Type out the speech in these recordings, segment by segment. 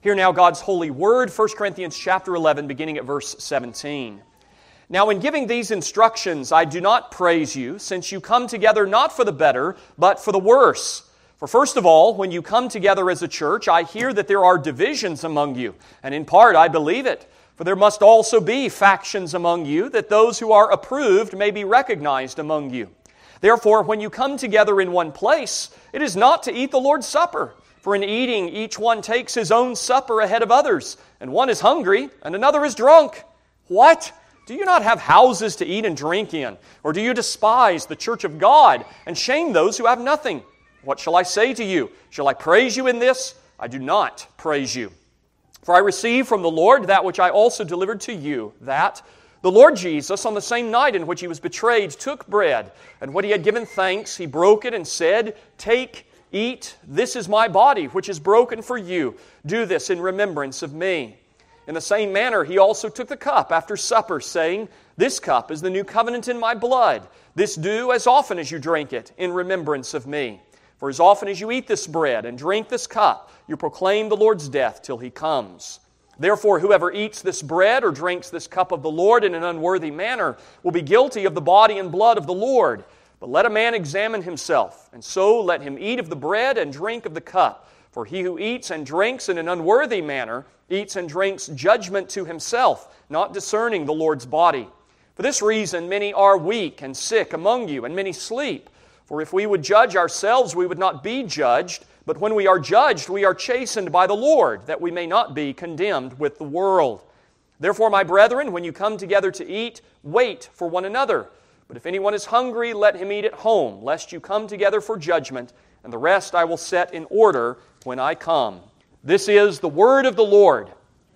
Hear now God's holy word, 1 Corinthians chapter 11, beginning at verse 17. Now in giving these instructions, I do not praise you, since you come together not for the better, but for the worse. For first of all, when you come together as a church, I hear that there are divisions among you, and in part I believe it. For there must also be factions among you, that those who are approved may be recognized among you. Therefore, when you come together in one place, it is not to eat the Lord's Supper. For in eating, each one takes his own supper ahead of others, and one is hungry, and another is drunk. What? Do you not have houses to eat and drink in? Or do you despise the church of God, and shame those who have nothing? What shall I say to you? Shall I praise you in this? I do not praise you. For I received from the Lord that which I also delivered to you, that the Lord Jesus, on the same night in which He was betrayed, took bread, and when He had given thanks, He broke it and said, Take, eat, this is my body, which is broken for you. Do this in remembrance of me. In the same manner, He also took the cup after supper, saying, This cup is the new covenant in my blood. This do as often as you drink it, in remembrance of me. For as often as you eat this bread and drink this cup, you proclaim the Lord's death till He comes. Therefore, whoever eats this bread or drinks this cup of the Lord in an unworthy manner will be guilty of the body and blood of the Lord. But let a man examine himself, and so let him eat of the bread and drink of the cup. For he who eats and drinks in an unworthy manner eats and drinks judgment to himself, not discerning the Lord's body. For this reason many are weak and sick among you, and many sleep. For if we would judge ourselves, we would not be judged. But when we are judged, we are chastened by the Lord, that we may not be condemned with the world. Therefore, my brethren, when you come together to eat, wait for one another. But if anyone is hungry, let him eat at home, lest you come together for judgment, and the rest I will set in order when I come. This is the word of the Lord.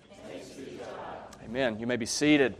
Amen. You may be seated.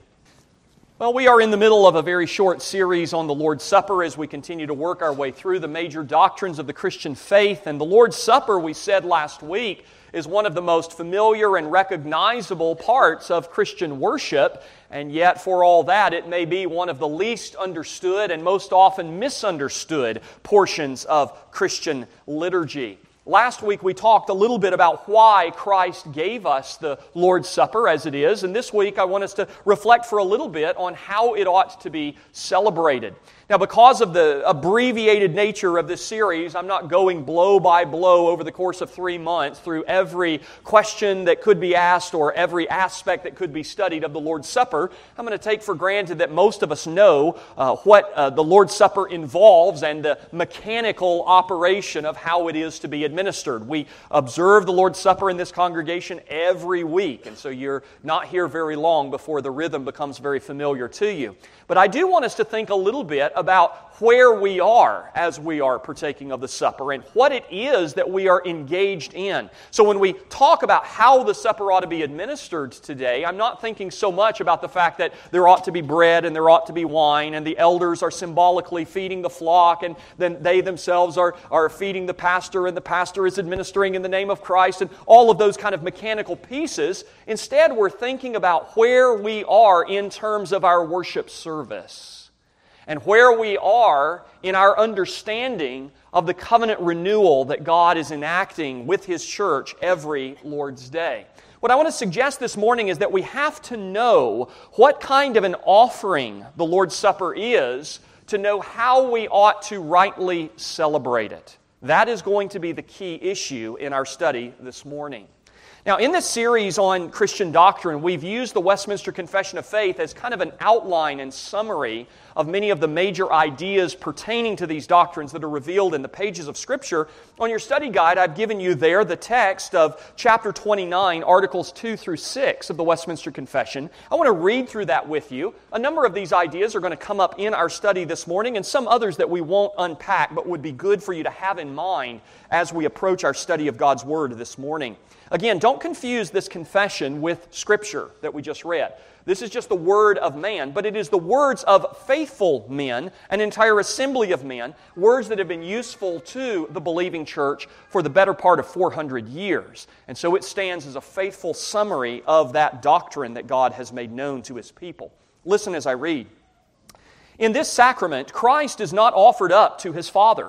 Well, we are in the middle of a very short series on the Lord's Supper as we continue to work our way through the major doctrines of the Christian faith. And the Lord's Supper, we said last week, is one of the most familiar and recognizable parts of Christian worship. And yet, for all that, it may be one of the least understood and most often misunderstood portions of Christian liturgy. Last week we talked a little bit about why Christ gave us the Lord's Supper as it is, and this week I want us to reflect for a little bit on how it ought to be celebrated. Now, because of the abbreviated nature of this series, I'm not going blow by blow over the course of 3 months through every question that could be asked or every aspect that could be studied of the Lord's Supper. I'm going to take for granted that most of us know what the Lord's Supper involves and the mechanical operation of how it is to be administered. We observe the Lord's Supper in this congregation every week, and so you're not here very long before the rhythm becomes very familiar to you. But I do want us to think a little bit about where we are as we are partaking of the supper and what it is that we are engaged in. So when we talk about how the supper ought to be administered today, I'm not thinking so much about the fact that there ought to be bread and there ought to be wine and the elders are symbolically feeding the flock and then they themselves are feeding the pastor and the pastor is administering in the name of Christ and all of those kind of mechanical pieces. Instead, we're thinking about where we are in terms of our worship service. And where we are in our understanding of the covenant renewal that God is enacting with His church every Lord's Day. What I want to suggest this morning is that we have to know what kind of an offering the Lord's Supper is to know how we ought to rightly celebrate it. That is going to be the key issue in our study this morning. Now, in this series on Christian doctrine, we've used the Westminster Confession of Faith as kind of an outline and summary of many of the major ideas pertaining to these doctrines that are revealed in the pages of Scripture. On your study guide, I've given you there the text of chapter 29, Articles 2 through 6 of the Westminster Confession. I want to read through that with you. A number of these ideas are going to come up in our study this morning, and some others that we won't unpack, but would be good for you to have in mind as we approach our study of God's Word this morning. Again, don't confuse this confession with Scripture that we just read. This is just the word of man, but it is the words of faithful men, an entire assembly of men, words that have been useful to the believing church for the better part of 400 years. And so it stands as a faithful summary of that doctrine that God has made known to His people. Listen as I read. In this sacrament, Christ is not offered up to His Father,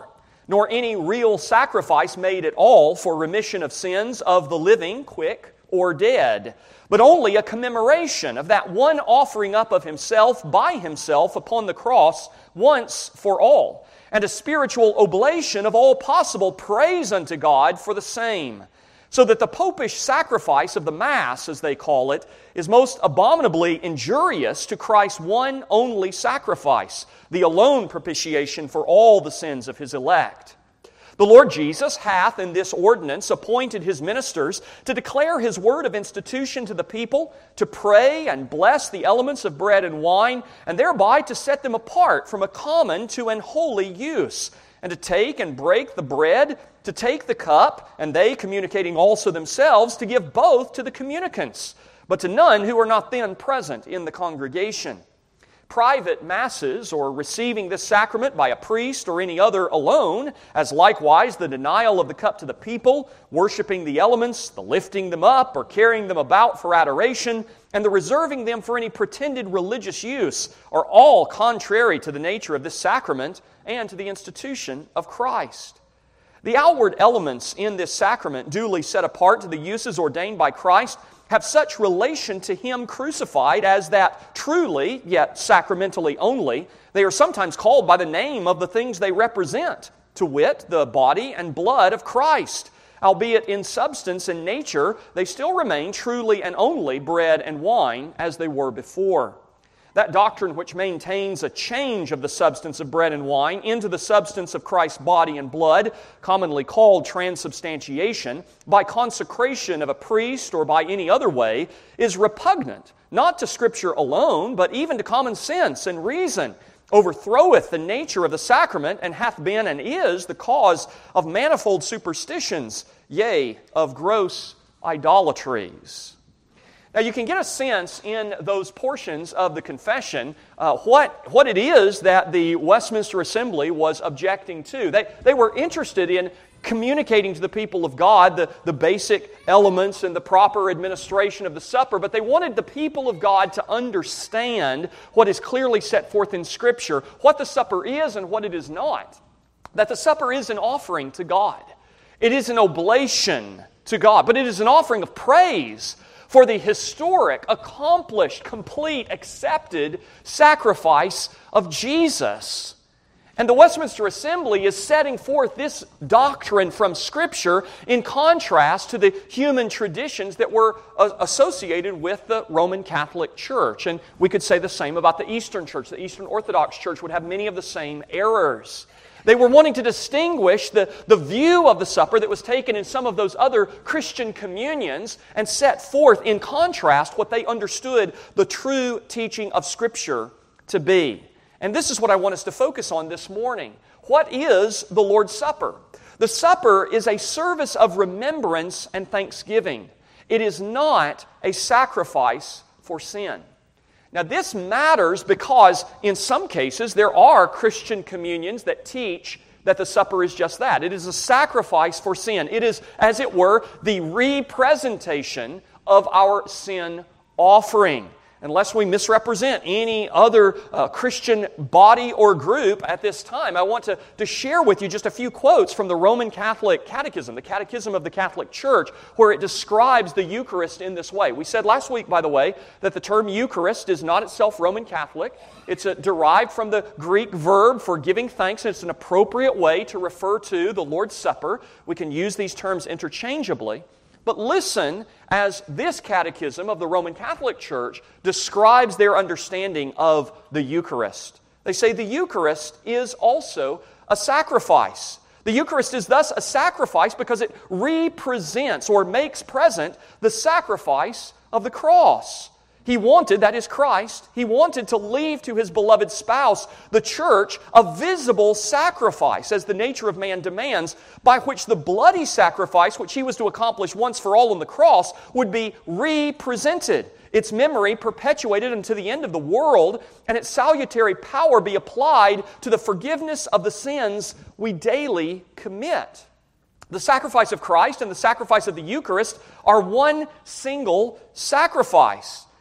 nor any real sacrifice made at all for remission of sins of the living, quick or dead, but only a commemoration of that one offering up of Himself by Himself upon the cross once for all, and a spiritual oblation of all possible praise unto God for the same. So that the popish sacrifice of the Mass, as they call it, is most abominably injurious to Christ's one only sacrifice, the alone propitiation for all the sins of His elect. The Lord Jesus hath in this ordinance appointed His ministers to declare His word of institution to the people, to pray and bless the elements of bread and wine, and thereby to set them apart from a common to an holy use, and to take and break the bread, to take the cup, and they communicating also themselves, to give both to the communicants, but to none who are not then present in the congregation. Private masses, or receiving this sacrament by a priest or any other alone, as likewise the denial of the cup to the people, worshiping the elements, the lifting them up or carrying them about for adoration, and the reserving them for any pretended religious use, are all contrary to the nature of this sacrament and to the institution of Christ. The outward elements in this sacrament, duly set apart to the uses ordained by Christ, have such relation to Him crucified as that truly, yet sacramentally only, they are sometimes called by the name of the things they represent, to wit, the body and blood of Christ. Albeit in substance and nature, they still remain truly and only bread and wine as they were before. That doctrine which maintains a change of the substance of bread and wine into the substance of Christ's body and blood, commonly called transubstantiation, by consecration of a priest or by any other way, is repugnant, not to Scripture alone, but even to common sense and reason, overthroweth the nature of the sacrament, and hath been and is the cause of manifold superstitions, yea, of gross idolatries. Now, you can get a sense in those portions of the confession what it is that the Westminster Assembly was objecting to. They were interested in communicating to the people of God the basic elements and the proper administration of the supper, but they wanted the people of God to understand what is clearly set forth in Scripture, what the supper is and what it is not. That the supper is an offering to God. It is an oblation to God, but it is an offering of praise for the historic, accomplished, complete, accepted sacrifice of Jesus. And the Westminster Assembly is setting forth this doctrine from Scripture in contrast to the human traditions that were associated with the Roman Catholic Church. And we could say the same about the Eastern Church. The Eastern Orthodox Church would have many of the same errors. They were wanting to distinguish the view of the supper that was taken in some of those other Christian communions and set forth in contrast what they understood the true teaching of Scripture to be. And this is what I want us to focus on this morning. What is the Lord's Supper? The supper is a service of remembrance and thanksgiving. It is not a sacrifice for sin. Now, this matters because in some cases there are Christian communions that teach that the supper is just that. It is a sacrifice for sin. It is, as it were, the representation of our sin offering. Unless we misrepresent any other Christian body or group at this time, I want to share with you just a few quotes from the Roman Catholic Catechism, the Catechism of the Catholic Church, where it describes the Eucharist in this way. We said last week, by the way, that the term Eucharist is not itself Roman Catholic. It's derived from the Greek verb for giving thanks, and it's an appropriate way to refer to the Lord's Supper. We can use these terms interchangeably. But listen as this catechism of the Roman Catholic Church describes their understanding of the Eucharist. They say the Eucharist is also a sacrifice. The Eucharist is thus a sacrifice because it represents or makes present the sacrifice of the cross. He wanted, that is Christ, He wanted to leave to His beloved spouse, the church, a visible sacrifice, as the nature of man demands, by which the bloody sacrifice, which He was to accomplish once for all on the cross, would be represented, its memory perpetuated unto the end of the world, and its salutary power be applied to the forgiveness of the sins we daily commit. The sacrifice of Christ and the sacrifice of the Eucharist are one single sacrifice.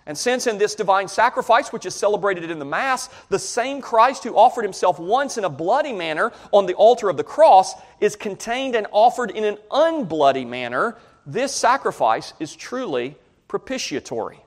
And since in this divine sacrifice, which is celebrated in the Mass, the same Christ who offered Himself once in a bloody manner on the altar of the cross is contained and offered in an unbloody manner, this sacrifice is truly propitiatory.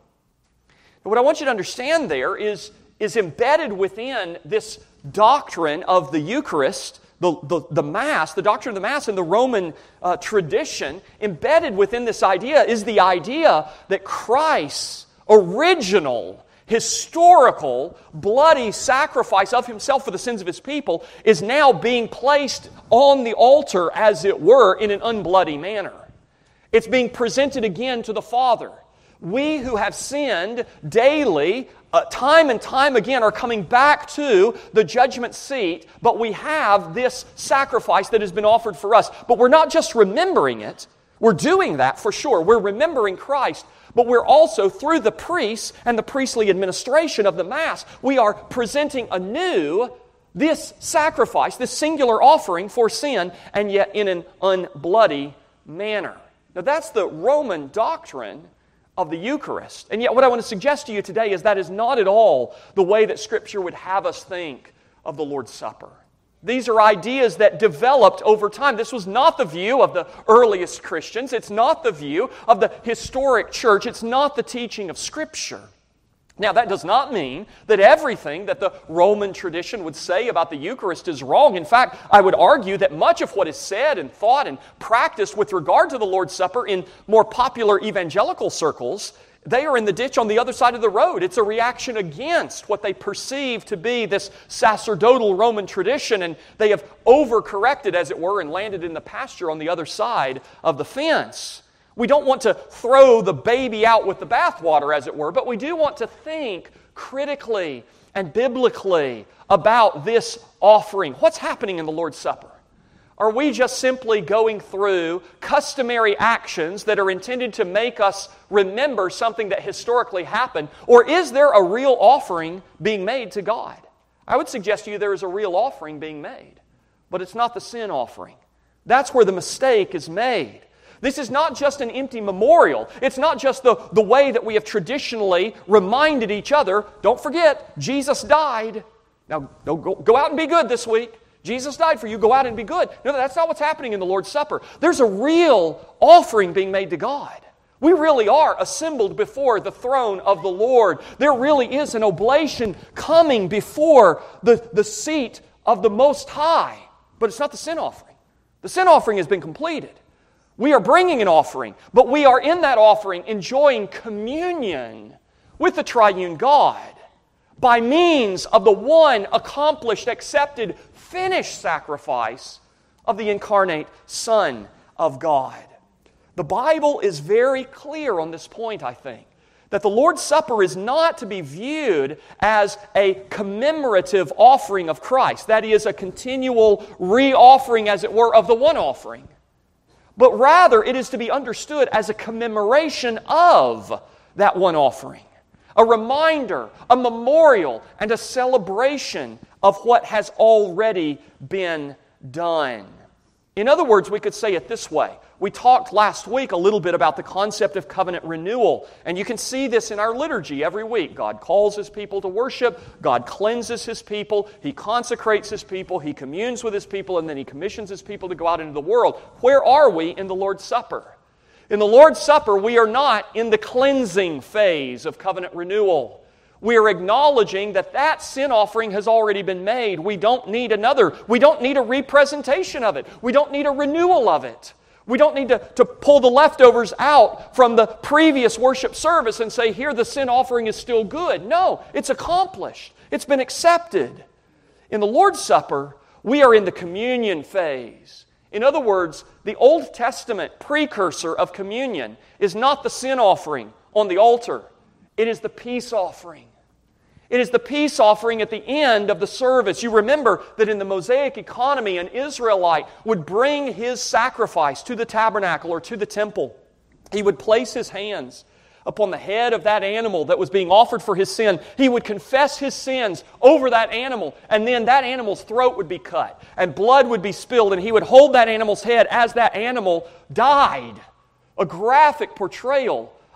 What I want you to understand there is embedded within this doctrine of the Eucharist, the Mass, the doctrine of the Mass in the Roman tradition, embedded within this idea is the idea that Christ's original, historical, bloody sacrifice of Himself for the sins of His people is now being placed on the altar, as it were, in an unbloody manner. It's being presented again to the Father. We who have sinned daily, time and time again, are coming back to the judgment seat, but we have this sacrifice that has been offered for us. But we're not just remembering it. We're doing that for sure. We're remembering Christ, but we're also, through the priests and the priestly administration of the Mass, we are presenting anew this sacrifice, this singular offering for sin, and yet in an unbloody manner. Now that's the Roman doctrine of the Eucharist. And yet what I want to suggest to you today is that is not at all the way that Scripture would have us think of the Lord's Supper. These are ideas that developed over time. This was not the view of the earliest Christians. It's not the view of the historic church. It's not the teaching of Scripture. Now, that does not mean that everything that the Roman tradition would say about the Eucharist is wrong. In fact, I would argue that much of what is said and thought and practiced with regard to the Lord's Supper in more popular evangelical circles, they are in the ditch on the other side of the road. It's a reaction against what they perceive to be this sacerdotal Roman tradition, and they have overcorrected, as it were, and landed in the pasture on the other side of the fence. We don't want to throw the baby out with the bathwater, as it were, but we do want to think critically and biblically about this offering. What's happening in the Lord's Supper? Are we just simply going through customary actions that are intended to make us remember something that historically happened? Or is there a real offering being made to God? I would suggest to you there is a real offering being made, but it's not the sin offering. That's where the mistake is made. This is not just an empty memorial. It's not just the way that we have traditionally reminded each other, don't forget, Jesus died. Now, go out and be good this week. Jesus died for you. Go out and be good. No, that's not what's happening in the Lord's Supper. There's a real offering being made to God. We really are assembled before the throne of the Lord. There really is an oblation coming before the seat of the Most High. But it's not the sin offering. The sin offering has been completed. We are bringing an offering, but we are in that offering enjoying communion with the triune God by means of the one accomplished, accepted, finished sacrifice of the incarnate Son of God. The Bible is very clear on this point, I think, that the Lord's Supper is not to be viewed as a commemorative offering of Christ. That is, a continual re-offering, as it were, of the one offering. But rather, it is to be understood as a commemoration of that one offering. A reminder, a memorial, and a celebration of what has already been done. In other words, we could say it this way. We talked last week a little bit about the concept of covenant renewal, and you can see this in our liturgy every week. God calls His people to worship, God cleanses His people, He consecrates His people, He communes with His people, and then He commissions His people to go out into the world. Where are we in the Lord's Supper? In the Lord's Supper, we are not in the cleansing phase of covenant renewal. We are acknowledging that sin offering has already been made. We don't need another. We don't need a representation of it. We don't need a renewal of it. We don't need to pull the leftovers out from the previous worship service and say, here, the sin offering is still good. No, it's accomplished. It's been accepted. In the Lord's Supper, we are in the communion phase. In other words, the Old Testament precursor of communion is not the sin offering on the altar. It is the peace offering. It is the peace offering at the end of the service. You remember that in the Mosaic economy, an Israelite would bring his sacrifice to the tabernacle or to the temple. He would place his hands upon the head of that animal that was being offered for his sin. He would confess his sins over that animal, and then that animal's throat would be cut, and blood would be spilled, and he would hold that animal's head as that animal died. A graphic portrayal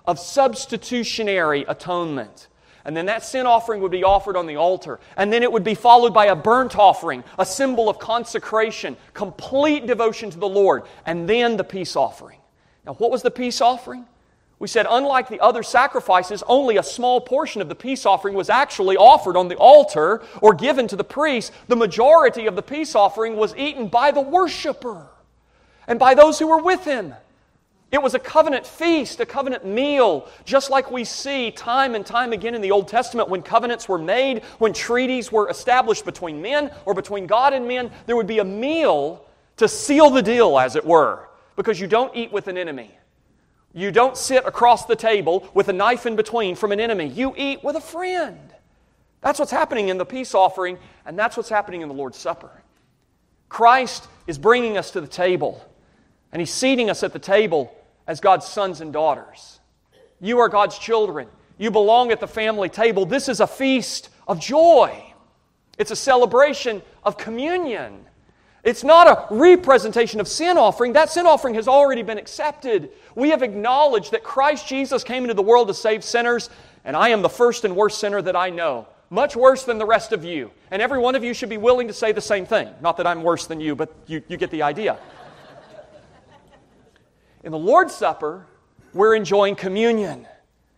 of substitutionary atonement. And then that sin offering would be offered on the altar. And then it would be followed by a burnt offering, a symbol of consecration, complete devotion to the Lord. And then the peace offering. Now, what was the peace offering? We said, unlike the other sacrifices, only a small portion of the peace offering was actually offered on the altar or given to the priest. The majority of the peace offering was eaten by the worshiper and by those who were with him. It was a covenant feast, a covenant meal, just like we see time and time again in the Old Testament when covenants were made, when treaties were established between men or between God and men. There would be a meal to seal the deal, as it were, because you don't eat with an enemy. You don't sit across the table with a knife in between from an enemy. You eat with a friend. That's what's happening in the peace offering, and that's what's happening in the Lord's Supper. Christ is bringing us to the table, and He's seating us at the table as God's sons and daughters. You are God's children. You belong at the family table. This is a feast of joy. It's a celebration of communion. It's not a representation of sin offering. That sin offering has already been accepted. We have acknowledged that Christ Jesus came into the world to save sinners, and I am the first and worst sinner that I know. Much worse than the rest of you. And every one of you should be willing to say the same thing. Not that I'm worse than you, but you get the idea. In the Lord's Supper, we're enjoying communion.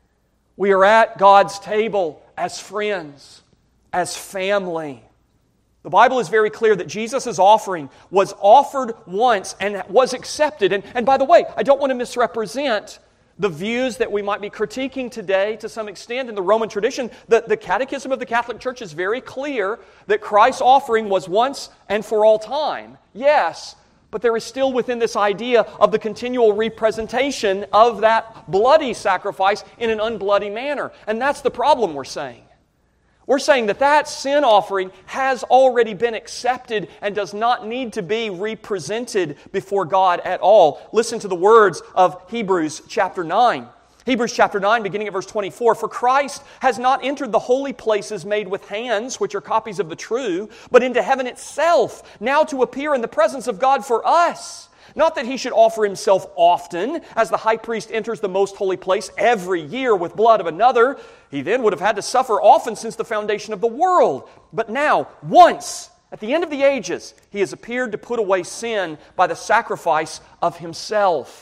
We are at God's table as friends, as family. The Bible is very clear that Jesus' offering was offered once and was accepted. And by the way, I don't want to misrepresent the views that we might be critiquing today to some extent in the Roman tradition. The Catechism of the Catholic Church is very clear that Christ's offering was once and for all time. Yes, but there is still within this idea of the continual representation of that bloody sacrifice in an unbloody manner. And that's the problem we're saying. We're saying that that sin offering has already been accepted and does not need to be represented before God at all. Listen to the words of Hebrews chapter 9. Hebrews chapter 9, beginning at verse 24. For Christ has not entered the holy places made with hands, which are copies of the true, but into heaven itself, now to appear in the presence of God for us. Not that He should offer Himself often, as the high priest enters the most holy place every year with blood of another. He then would have had to suffer often since the foundation of the world. But now, once, at the end of the ages, He has appeared to put away sin by the sacrifice of Himself.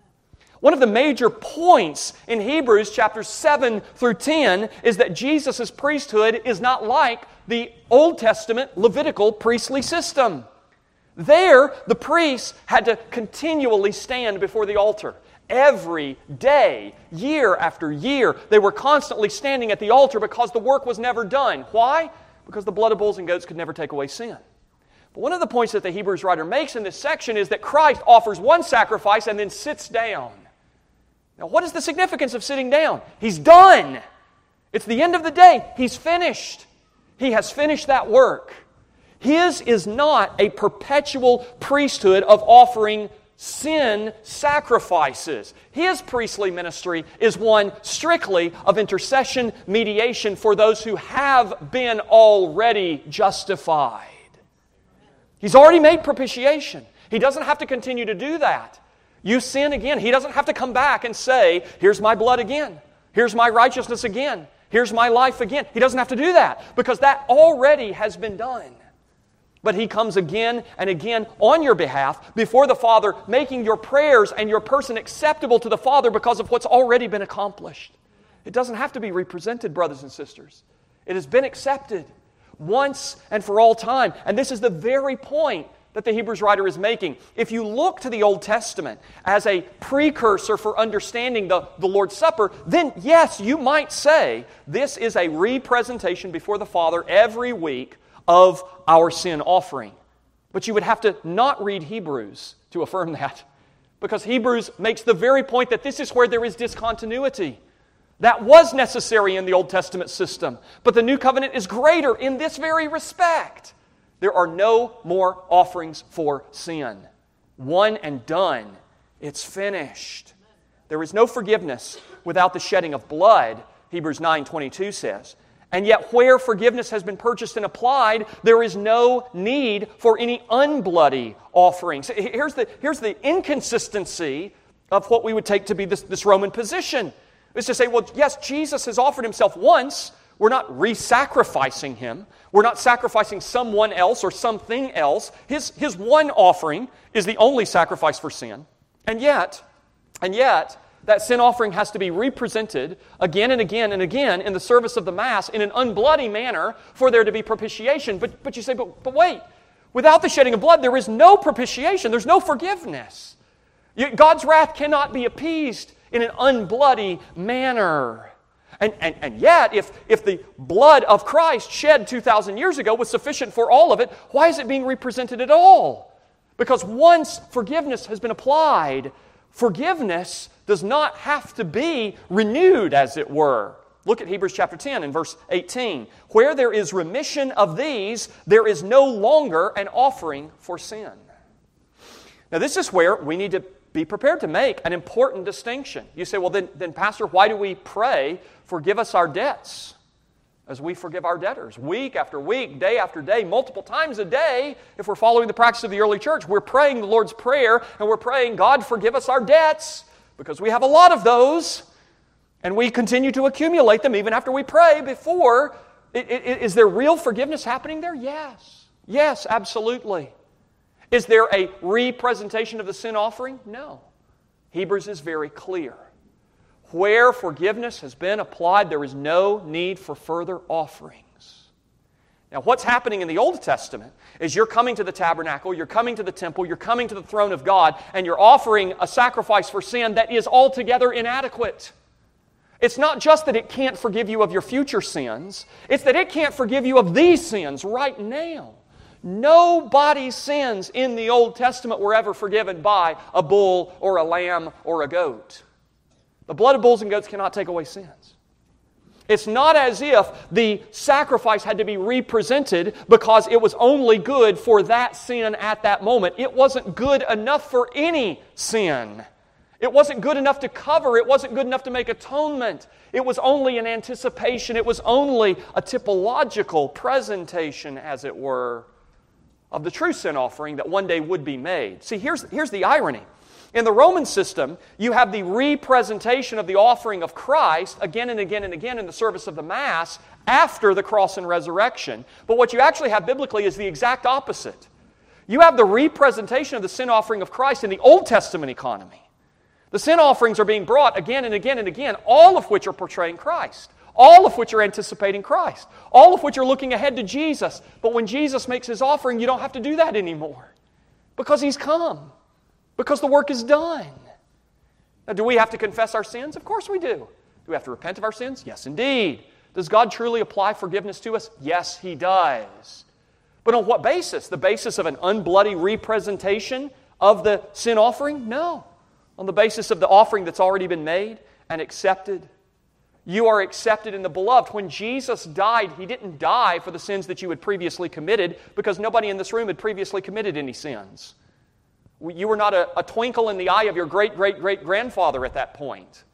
One of the major points in Hebrews chapters 7 through 10 is that Jesus' priesthood is not like the Old Testament Levitical priestly system. There, the priests had to continually stand before the altar. Every day, year after year, they were constantly standing at the altar because the work was never done. Why? Because the blood of bulls and goats could never take away sin. But one of the points that the Hebrews writer makes in this section is that Christ offers one sacrifice and then sits down. Now, what is the significance of sitting down? He's done. It's the end of the day. He's finished. He has finished that work. His is not a perpetual priesthood of offering sin sacrifices. His priestly ministry is one strictly of intercession, mediation for those who have been already justified. He's already made propitiation. He doesn't have to continue to do that. You sin again. He doesn't have to come back and say, here's my blood again. Here's my righteousness again. Here's my life again. He doesn't have to do that because that already has been done. But He comes again and again on your behalf before the Father, making your prayers and your person acceptable to the Father because of what's already been accomplished. It doesn't have to be represented, brothers and sisters. It has been accepted once and for all time. And this is the very point that the Hebrews writer is making. If you look to the Old Testament as a precursor for understanding the Lord's Supper, then yes, you might say this is a representation before the Father every week of our sin offering. But you would have to not read Hebrews to affirm that, because Hebrews makes the very point that this is where there is discontinuity. That was necessary in the Old Testament system, but the New Covenant is greater in this very respect. There are no more offerings for sin. One and done. It's finished. There is no forgiveness without the shedding of blood, Hebrews 9:22 says. And yet where forgiveness has been purchased and applied, there is no need for any unbloody offerings. Here's the inconsistency of what we would take to be this Roman position. It's to say, well, yes, Jesus has offered himself once. We're not re-sacrificing him. We're not sacrificing someone else or something else. His one offering is the only sacrifice for sin. And yet, that sin offering has to be represented again and again and again in the service of the Mass in an unbloody manner for there to be propitiation. But you say, but wait, without the shedding of blood, there is no propitiation. There's no forgiveness. God's wrath cannot be appeased in an unbloody manner. And yet, if the blood of Christ shed 2,000 years ago was sufficient for all of it, why is it being represented at all? Because once forgiveness has been applied, forgiveness does not have to be renewed, as it were. Look at Hebrews chapter 10 and verse 18. Where there is remission of these, there is no longer an offering for sin. Now, this is where we need to be prepared to make an important distinction. You say, well, then Pastor, why do we pray, forgive us our debts, as we forgive our debtors? Week after week, day after day, multiple times a day, if we're following the practice of the early church, we're praying the Lord's Prayer, and we're praying, God, forgive us our debts, because we have a lot of those, and we continue to accumulate them even after we pray before. Is there real forgiveness happening there? Yes. Yes, absolutely. Is there a representation of the sin offering? No. Hebrews is very clear. Where forgiveness has been applied, there is no need for further offerings. Now, what's happening in the Old Testament is you're coming to the tabernacle, you're coming to the temple, you're coming to the throne of God, and you're offering a sacrifice for sin that is altogether inadequate. It's not just that it can't forgive you of your future sins, it's that it can't forgive you of these sins right now. Nobody's sins in the Old Testament were ever forgiven by a bull or a lamb or a goat. The blood of bulls and goats cannot take away sins. It's not as if the sacrifice had to be represented because it was only good for that sin at that moment. It wasn't good enough for any sin. It wasn't good enough to cover. It wasn't good enough to make atonement. It was only an anticipation. It was only a typological presentation, as it were, of the true sin offering that one day would be made. See, here's the irony. In the Roman system, you have the representation of the offering of Christ again and again and again in the service of the Mass after the cross and resurrection. But what you actually have biblically is the exact opposite. You have the representation of the sin offering of Christ in the Old Testament economy. The sin offerings are being brought again and again and again, all of which are portraying Christ. All of which are anticipating Christ. All of which are looking ahead to Jesus. But when Jesus makes His offering, you don't have to do that anymore. Because He's come. Because the work is done. Now, do we have to confess our sins? Of course we do. Do we have to repent of our sins? Yes, indeed. Does God truly apply forgiveness to us? Yes, He does. But on what basis? The basis of an unbloody representation of the sin offering? No. On the basis of the offering that's already been made and accepted. You are accepted in the Beloved. When Jesus died, He didn't die for the sins that you had previously committed because nobody in this room had previously committed any sins. You were not a twinkle in the eye of your great-great-great-grandfather at that point.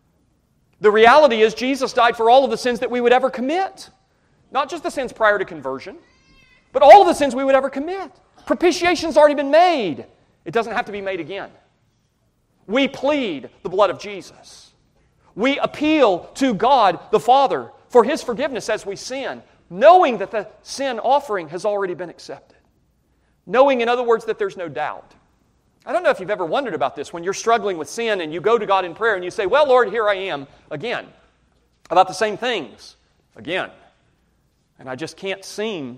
The reality is Jesus died for all of the sins that we would ever commit. Not just the sins prior to conversion, but all of the sins we would ever commit. Propitiation's already been made. It doesn't have to be made again. We plead the blood of Jesus. We appeal to God the Father for His forgiveness as we sin, knowing that the sin offering has already been accepted. Knowing, in other words, that there's no doubt. I don't know if you've ever wondered about this when you're struggling with sin and you go to God in prayer and you say, well, Lord, here I am again, about the same things again. And I just can't seem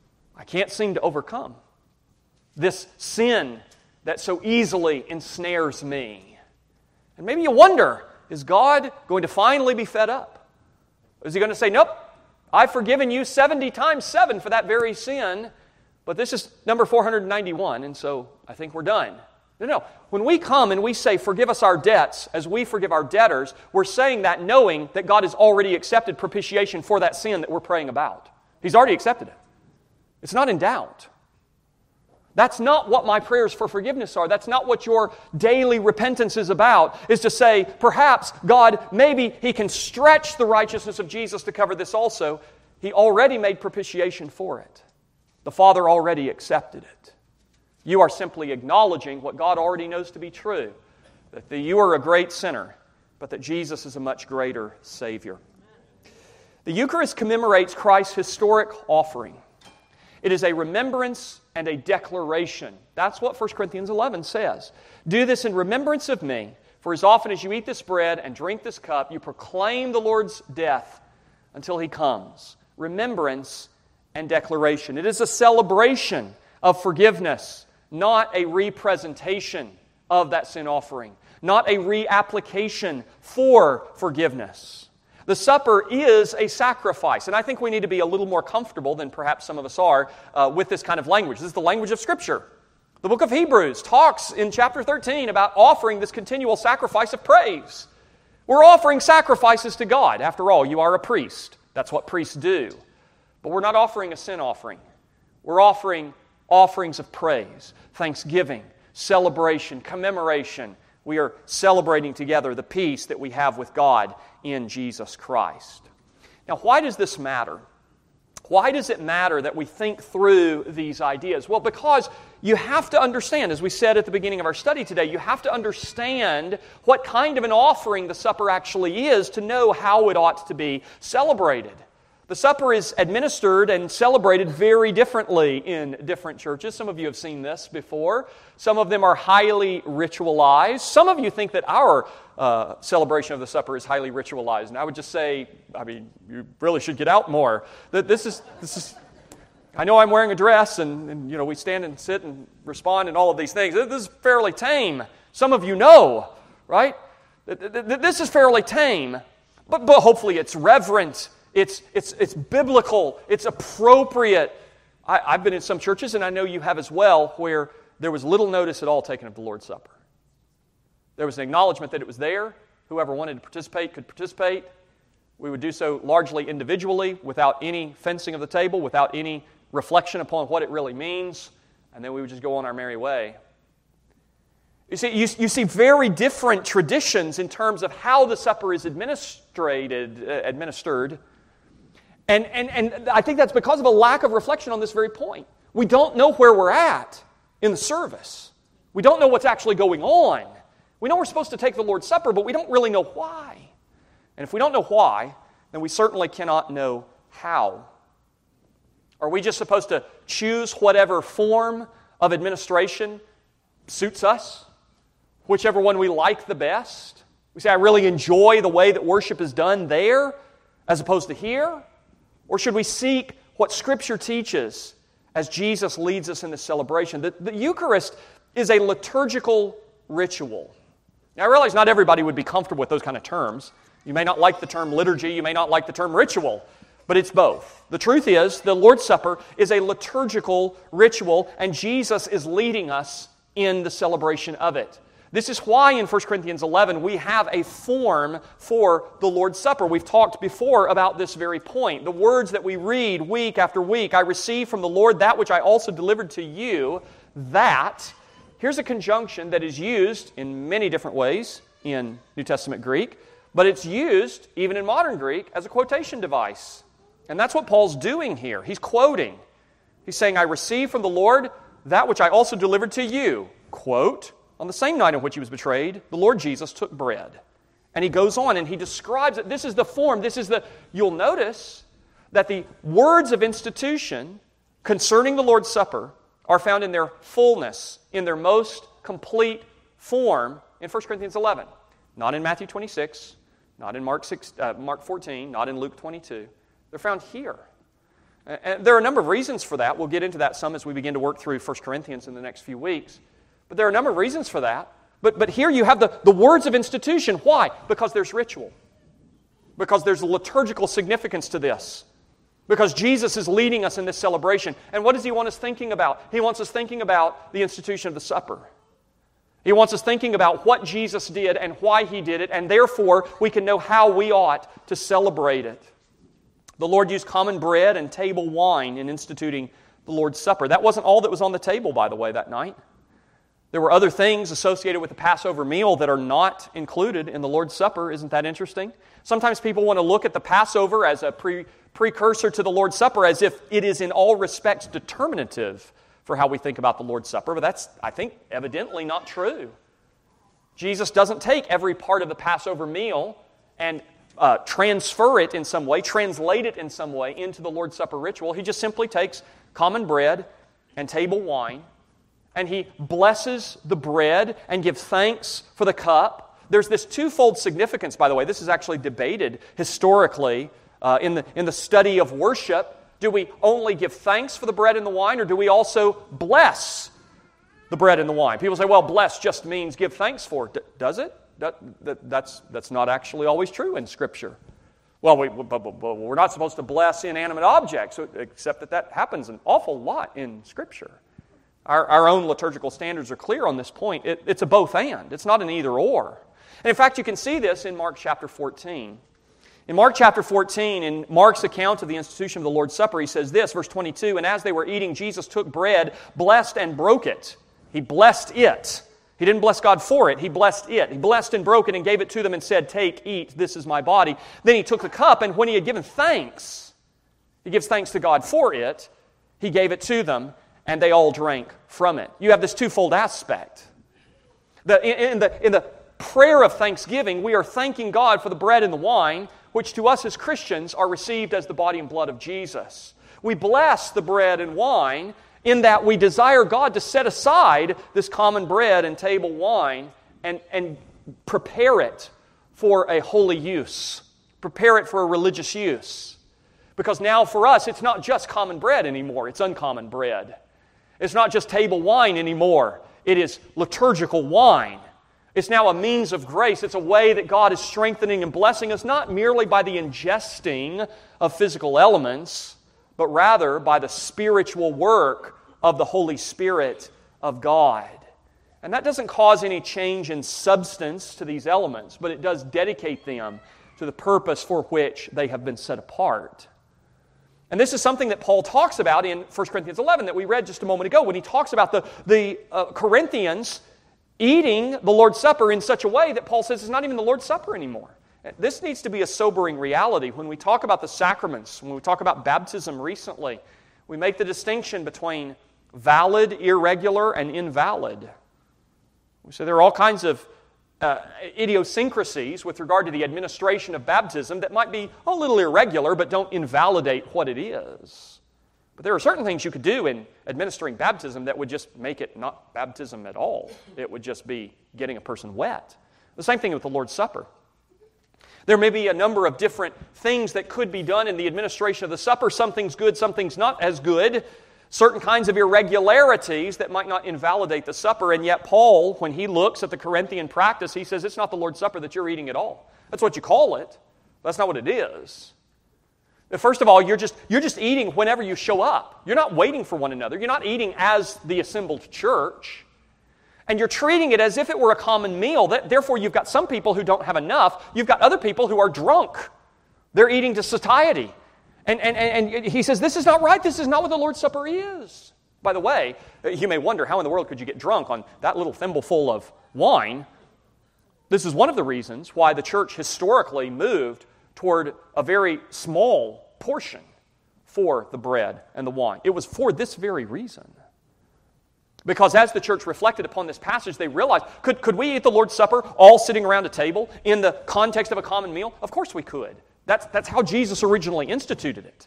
to overcome this sin that so easily ensnares me. And maybe you wonder, is God going to finally be fed up? Is He going to say, nope, I've forgiven you 70 times 7 for that very sin, but this is number 491, and so I think we're done. No. When we come and we say, forgive us our debts as we forgive our debtors, we're saying that knowing that God has already accepted propitiation for that sin that we're praying about. He's already accepted it. It's not in doubt. That's not what my prayers for forgiveness are. That's not what your daily repentance is about, is to say, perhaps God, maybe He can stretch the righteousness of Jesus to cover this also. He already made propitiation for it. The Father already accepted it. You are simply acknowledging what God already knows to be true, that you are a great sinner, but that Jesus is a much greater Savior. The Eucharist commemorates Christ's historic offering. It is a remembrance and a declaration. That's what 1 Corinthians 11 says. Do this in remembrance of me, for as often as you eat this bread and drink this cup, you proclaim the Lord's death until He comes. Remembrance and declaration. It is a celebration of forgiveness, not a representation of that sin offering, not a reapplication for forgiveness. The supper is a sacrifice, and I think we need to be a little more comfortable than perhaps some of us are with this kind of language. This is the language of Scripture. The book of Hebrews talks in chapter 13 about offering this continual sacrifice of praise. We're offering sacrifices to God. After all, you are a priest. That's what priests do. But we're not offering a sin offering. We're offering offerings of praise, thanksgiving, celebration, commemoration. We are celebrating together the peace that we have with God in Jesus Christ. Now, why does this matter? Why does it matter that we think through these ideas? Well, because you have to understand, as we said at the beginning of our study today, you have to understand what kind of an offering the supper actually is to know how it ought to be celebrated. The supper is administered and celebrated very differently in different churches. Some of you have seen this before. Some of them are highly ritualized. Some of you think that our celebration of the supper is highly ritualized. And I would just say, you really should get out more. That this is. I know I'm wearing a dress, and we stand and sit and respond and all of these things. This is fairly tame. Some of you know, right? This is fairly tame, but hopefully it's reverent. It's biblical. It's appropriate. I've been in some churches, and I know you have as well, where there was little notice at all taken of the Lord's Supper. There was an acknowledgement that it was there. Whoever wanted to participate could participate. We would do so largely individually, without any fencing of the table, without any reflection upon what it really means, and then we would just go on our merry way. You see very different traditions in terms of how the supper is administered. And I think that's because of a lack of reflection on this very point. We don't know where we're at in the service. We don't know what's actually going on. We know we're supposed to take the Lord's Supper, but we don't really know why. And if we don't know why, then we certainly cannot know how. Are we just supposed to choose whatever form of administration suits us? Whichever one we like the best? We say, I really enjoy the way that worship is done there as opposed to here? Or should we seek what Scripture teaches as Jesus leads us in this celebration? The Eucharist is a liturgical ritual. Now, I realize not everybody would be comfortable with those kind of terms. You may not like the term liturgy, you may not like the term ritual, but it's both. The truth is, the Lord's Supper is a liturgical ritual, and Jesus is leading us in the celebration of it. This is why in 1 Corinthians 11 we have a form for the Lord's Supper. We've talked before about this very point. The words that we read week after week, I received from the Lord that which I also delivered to you, that. Here's a conjunction that is used in many different ways in New Testament Greek, but it's used, even in modern Greek, as a quotation device. And that's what Paul's doing here. He's quoting. He's saying, I received from the Lord that which I also delivered to you. Quote, on the same night in which he was betrayed, the Lord Jesus took bread. And he goes on and he describes it. This is the form. You'll notice that the words of institution concerning the Lord's Supper are found in their fullness, in their most complete form in 1 Corinthians 11. Not in Matthew 26, not in Mark 14, not in Luke 22. They're found here. And there are a number of reasons for that. We'll get into that some as we begin to work through 1 Corinthians in the next few weeks. But there are a number of reasons for that. But here you have the words of institution. Why? Because there's ritual. Because there's a liturgical significance to this. Because Jesus is leading us in this celebration. And what does He want us thinking about? He wants us thinking about the institution of the supper. He wants us thinking about what Jesus did and why He did it, and therefore we can know how we ought to celebrate it. The Lord used common bread and table wine in instituting the Lord's Supper. That wasn't all that was on the table, by the way, that night. There were other things associated with the Passover meal that are not included in the Lord's Supper. Isn't that interesting? Sometimes people want to look at the Passover as a precursor to the Lord's Supper as if it is in all respects determinative for how we think about the Lord's Supper, but that's, I think, evidently not true. Jesus doesn't take every part of the Passover meal and transfer it in some way, translate it in some way into the Lord's Supper ritual. He just simply takes common bread and table wine, and He blesses the bread and gives thanks for the cup. There's this twofold significance, by the way. This is actually debated historically in the study of worship. Do we only give thanks for the bread and the wine, or do we also bless the bread and the wine? People say, well, bless just means give thanks for. Does it? That's not actually always true in Scripture. Well, we're not supposed to bless inanimate objects, except that happens an awful lot in Scripture. Our own liturgical standards are clear on this point. It's a both and. It's not an either or. And in fact, you can see this in Mark chapter 14. In Mark chapter 14, in Mark's account of the institution of the Lord's Supper, he says this, verse 22, "And as they were eating, Jesus took bread, blessed and broke it." He blessed it. He didn't bless God for it. He blessed it. He blessed and broke it and gave it to them and said, "Take, eat, this is my body." Then He took the cup, and when He had given thanks, He gives thanks to God for it, He gave it to them, and they all drank from it. You have this twofold aspect. In the prayer of thanksgiving, we are thanking God for the bread and the wine, which to us as Christians are received as the body and blood of Jesus. We bless the bread and wine in that we desire God to set aside this common bread and table wine and prepare it for a holy use. Prepare it for a religious use. Because now for us, it's not just common bread anymore, it's uncommon bread. It's not just table wine anymore, it is liturgical wine. It's now a means of grace. It's a way that God is strengthening and blessing us, not merely by the ingesting of physical elements, but rather by the spiritual work of the Holy Spirit of God. And that doesn't cause any change in substance to these elements, but it does dedicate them to the purpose for which they have been set apart. And this is something that Paul talks about in 1 Corinthians 11 that we read just a moment ago, when he talks about the Corinthians eating the Lord's Supper in such a way that Paul says it's not even the Lord's Supper anymore. This needs to be a sobering reality. When we talk about the sacraments, when we talk about baptism recently, we make the distinction between valid, irregular, and invalid. We say there are all kinds of idiosyncrasies with regard to the administration of baptism that might be a little irregular, but don't invalidate what it is. But there are certain things you could do in administering baptism that would just make it not baptism at all. It would just be getting a person wet. The same thing with the Lord's Supper. There may be a number of different things that could be done in the administration of the supper. Some things good, some things not as good. Certain kinds of irregularities that might not invalidate the supper. And yet Paul, when he looks at the Corinthian practice, he says it's not the Lord's Supper that you're eating at all. That's what you call it. That's not what it is. First of all, you're just eating whenever you show up. You're not waiting for one another. You're not eating as the assembled church. And you're treating it as if it were a common meal. Therefore, you've got some people who don't have enough. You've got other people who are drunk. They're eating to satiety. And he says, this is not right. This is not what the Lord's Supper is. By the way, you may wonder, how in the world could you get drunk on that little thimbleful of wine? This is one of the reasons why the church historically moved toward a very small portion for the bread and the wine. It was for this very reason. Because as the church reflected upon this passage, they realized, could we eat the Lord's Supper all sitting around a table in the context of a common meal? Of course we could. That's how Jesus originally instituted it.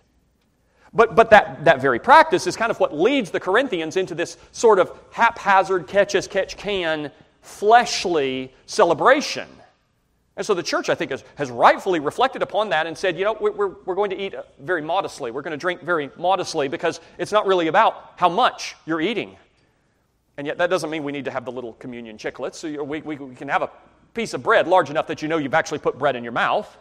But that very practice is kind of what leads the Corinthians into this sort of haphazard, catch-as-catch-can, fleshly celebration. And so the church, I think, has rightfully reflected upon that and said, we're going to eat very modestly. We're going to drink very modestly because it's not really about how much you're eating. And yet that doesn't mean we need to have the little communion chiclets. So we can have a piece of bread large enough that you know you've actually put bread in your mouth.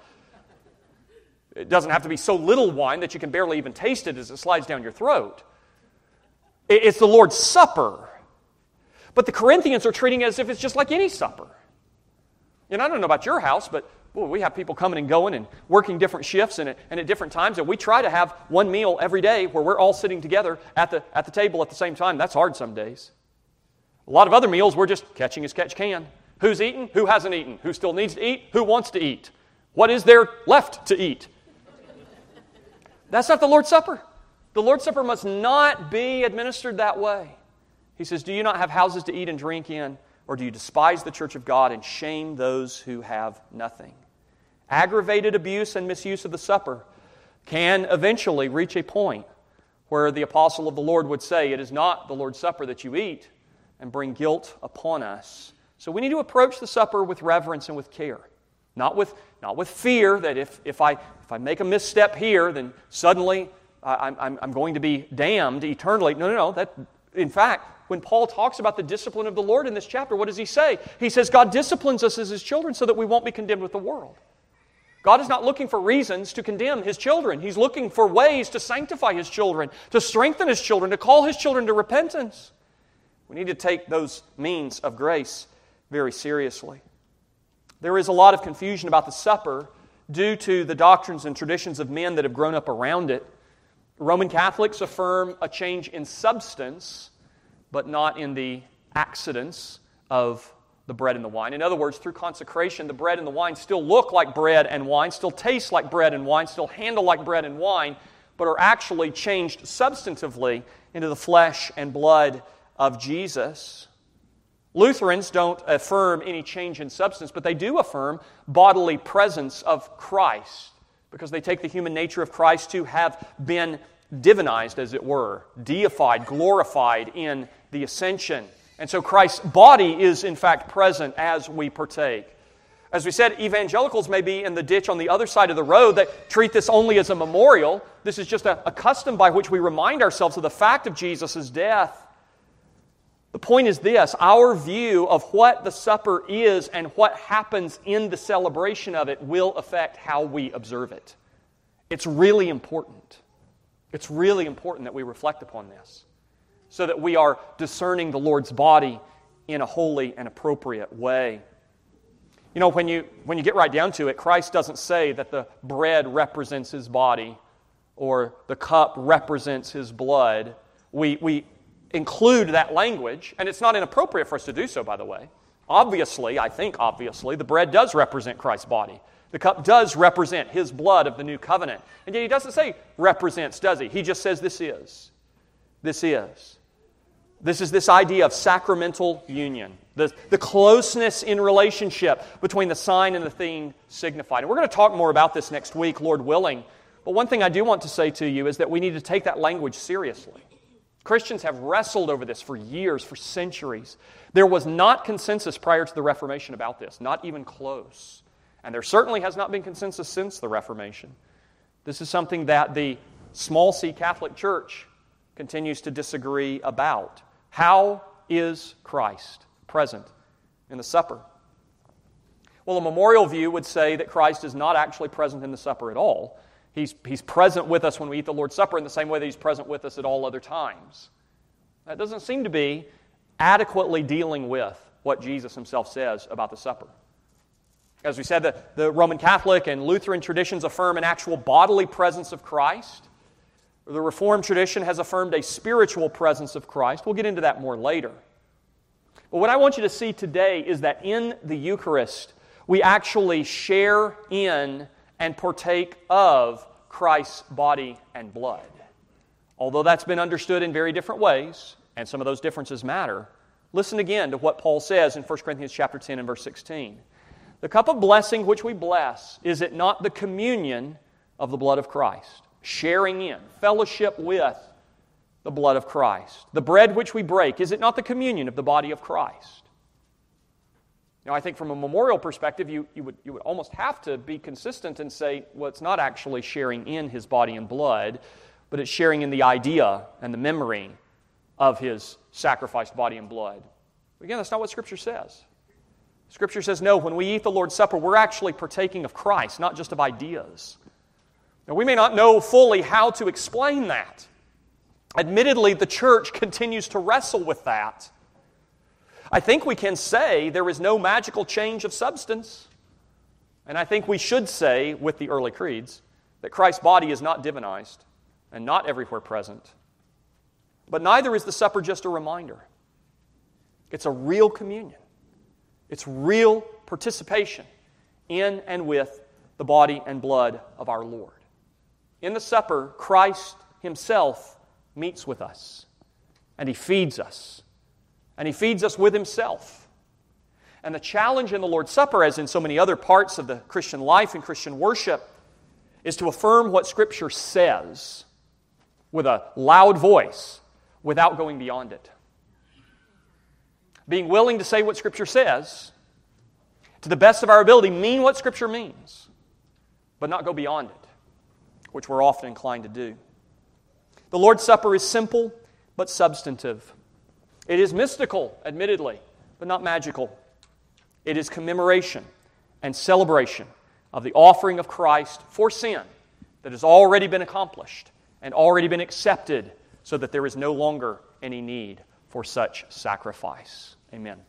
It doesn't have to be so little wine that you can barely even taste it as it slides down your throat. It's the Lord's Supper. But the Corinthians are treating it as if it's just like any supper. And I don't know about your house, but we have people coming and going and working different shifts and at different times. And we try to have one meal every day where we're all sitting together at the table at the same time. That's hard some days. A lot of other meals, we're just catching as catch can. Who's eaten? Who hasn't eaten? Who still needs to eat? Who wants to eat? What is there left to eat? That's not the Lord's Supper. The Lord's Supper must not be administered that way. He says, do you not have houses to eat and drink in? Or do you despise the church of God and shame those who have nothing? Aggravated abuse and misuse of the supper can eventually reach a point where the apostle of the Lord would say, it is not the Lord's Supper that you eat, and bring guilt upon us. So we need to approach the supper with reverence and with care. Not with fear that if I make a misstep here, then suddenly I'm going to be damned eternally. No. In fact, when Paul talks about the discipline of the Lord in this chapter, what does he say? He says God disciplines us as His children so that we won't be condemned with the world. God is not looking for reasons to condemn His children. He's looking for ways to sanctify His children, to strengthen His children, to call His children to repentance. We need to take those means of grace very seriously. There is a lot of confusion about the supper due to the doctrines and traditions of men that have grown up around it. Roman Catholics affirm a change in substance, but not in the accidents of the bread and the wine. In other words, through consecration, the bread and the wine still look like bread and wine, still taste like bread and wine, still handle like bread and wine, but are actually changed substantively into the flesh and blood of Jesus. Lutherans don't affirm any change in substance, but they do affirm bodily presence of Christ, because they take the human nature of Christ to have been divinized, as it were, deified, glorified in the ascension. And so Christ's body is in fact present as we partake. As we said, evangelicals may be in the ditch on the other side of the road that treat this only as a memorial. This is just a custom by which we remind ourselves of the fact of Jesus' death. The point is this: our view of what the supper is and what happens in the celebration of it will affect how we observe it. It's really important. It's really important that we reflect upon this, so that we are discerning the Lord's body in a holy and appropriate way. You know, when you get right down to it, Christ doesn't say that the bread represents His body or the cup represents His blood. We include that language, and it's not inappropriate for us to do so, by the way. Obviously, the bread does represent Christ's body. The cup does represent His blood of the new covenant. And yet He doesn't say represents, does He? He just says this is. This is. This is this idea of sacramental union, the closeness in relationship between the sign and the thing signified. And we're going to talk more about this next week, Lord willing. But one thing I do want to say to you is that we need to take that language seriously. Christians have wrestled over this for years, for centuries. There was not consensus prior to the Reformation about this, not even close. And there certainly has not been consensus since the Reformation. This is something that the small c Catholic Church continues to disagree about. How is Christ present in the supper? Well, a memorial view would say that Christ is not actually present in the supper at all. He's present with us when we eat the Lord's Supper in the same way that He's present with us at all other times. That doesn't seem to be adequately dealing with what Jesus Himself says about the supper. As we said, the Roman Catholic and Lutheran traditions affirm an actual bodily presence of Christ. The Reformed tradition has affirmed a spiritual presence of Christ. We'll get into that more later. But what I want you to see today is that in the Eucharist, we actually share in and partake of Christ's body and blood. Although that's been understood in very different ways, and some of those differences matter, listen again to what Paul says in 1 Corinthians chapter 10 and verse 16. The cup of blessing which we bless, is it not the communion of the blood of Christ? Sharing in, fellowship with the blood of Christ. The bread which we break, is it not the communion of the body of Christ? Now, I think from a memorial perspective, you would almost have to be consistent and say, well, it's not actually sharing in His body and blood, but it's sharing in the idea and the memory of His sacrificed body and blood. But again, that's not what Scripture says. Scripture says, no, when we eat the Lord's Supper, we're actually partaking of Christ, not just of ideas. Now, we may not know fully how to explain that. Admittedly, the church continues to wrestle with that. I think we can say there is no magical change of substance. And I think we should say, with the early creeds, that Christ's body is not divinized and not everywhere present. But neither is the supper just a reminder. It's a real communion. It's real participation in and with the body and blood of our Lord. In the supper, Christ Himself meets with us, and He feeds us. And He feeds us with Himself. And the challenge in the Lord's Supper, as in so many other parts of the Christian life and Christian worship, is to affirm what Scripture says with a loud voice without going beyond it. Being willing to say what Scripture says, to the best of our ability, mean what Scripture means, but not go beyond it, which we're often inclined to do. The Lord's Supper is simple but substantive. It is mystical, admittedly, but not magical. It is commemoration and celebration of the offering of Christ for sin that has already been accomplished and already been accepted, so that there is no longer any need for such sacrifice. Amen.